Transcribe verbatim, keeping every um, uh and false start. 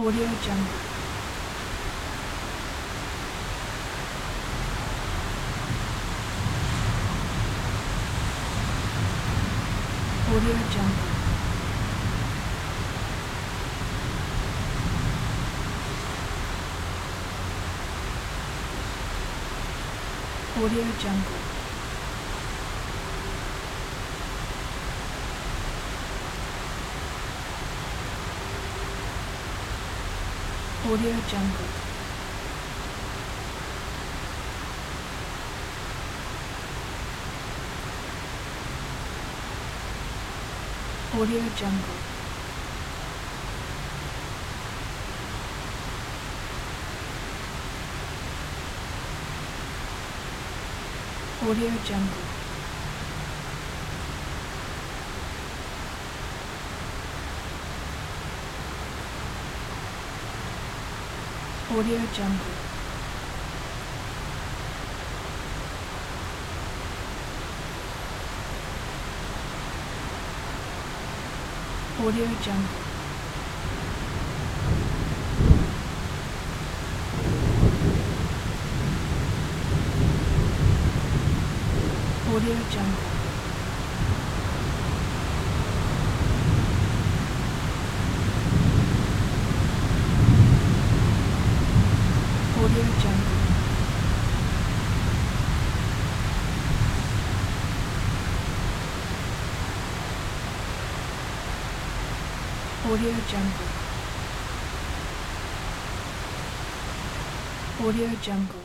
Audio Jungle. Audio Jungle. Audio Jungle. Audio Jungle. Audio Jungle. Audio Jungle. Audio Jungle. Audio Jungle. Audio Jungle. Audio Jungle. Audio Jungle. Audio Jungle.